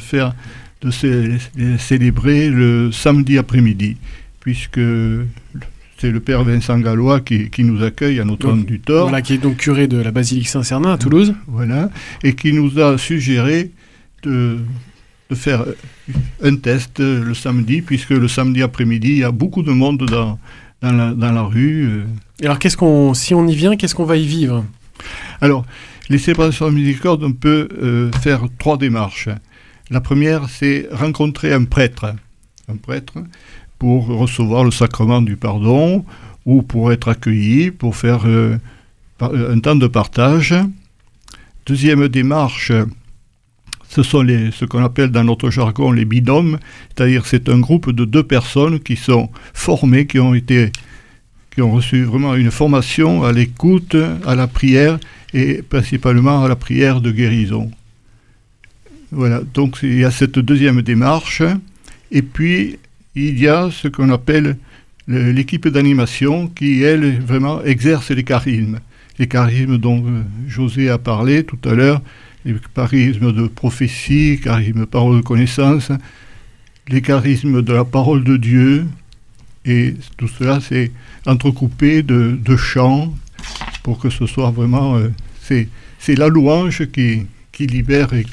célébrer le samedi après-midi, puisque c'est le Père Vincent Gallois qui nous accueille à Notre-Dame-du-Thor. Voilà, qui est donc curé de la basilique Saint-Cernin à Toulouse. Voilà, et qui nous a suggéré de faire un test le samedi, puisque le samedi après-midi, il y a beaucoup de monde dans la rue. Et alors, si on y vient, qu'est-ce qu'on va y vivre ? Alors, les célébrations de miséricorde, on peut faire 3 démarches. La première, c'est rencontrer un prêtre pour recevoir le sacrement du pardon, ou pour être accueilli, pour faire un temps de partage. Deuxième démarche, ce sont ce qu'on appelle dans notre jargon les binômes, c'est-à-dire c'est un groupe de 2 personnes qui sont formées, qui ont reçu vraiment une formation à l'écoute, à la prière et principalement à la prière de guérison. Voilà, donc il y a cette deuxième démarche, et puis il y a ce qu'on appelle l'équipe d'animation qui, elle, vraiment exerce les charismes dont José a parlé tout à l'heure, les charismes de prophétie, charismes de parole de connaissance, les charismes de la parole de Dieu, et tout cela c'est entrecoupé de chants pour que ce soit vraiment c'est la louange qui libère et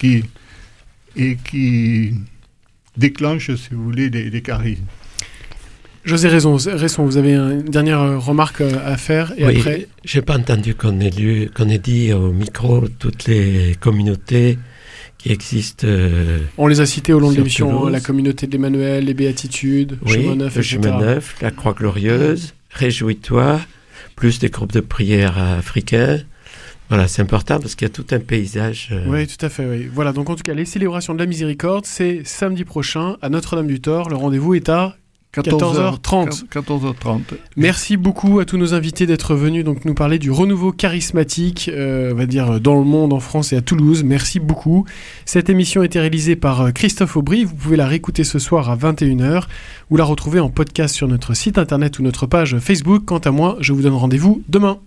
qui déclenche, si vous voulez, des charismes. José Resson, vous avez une dernière remarque à faire et oui, après... j'ai pas entendu qu'on ait dit au micro toutes les communautés qui existent. On les a citées au long de l'émission, Toulouse. La communauté de l'Emmanuel, les Béatitudes, Oui, Chemin Neuf, le etc. Chemin Neuf, la Croix Glorieuse, Réjouis-toi, plus des groupes de prière africains. Voilà, c'est important parce qu'il y a tout un paysage. Oui, tout à fait. Oui. Voilà, donc en tout cas, les célébrations de la miséricorde, c'est samedi prochain à Notre-Dame-du-Thor. Le rendez-vous est à 14h30. 14h30. Merci beaucoup à tous nos invités d'être venus donc nous parler du renouveau charismatique, on va dire dans le monde, en France et à Toulouse. Merci beaucoup. Cette émission a été réalisée par Christophe Aubry. Vous pouvez la réécouter ce soir à 21h ou la retrouver en podcast sur notre site internet ou notre page Facebook. Quant à moi, je vous donne rendez-vous demain.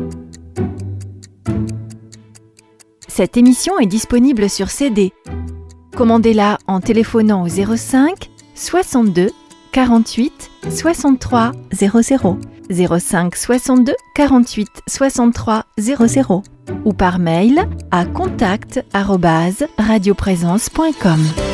Cette émission est disponible sur CD. Commandez-la en téléphonant au 05 62 48 63 00, 05 62 48 63 00 ou par mail à contact@radioprésence.com.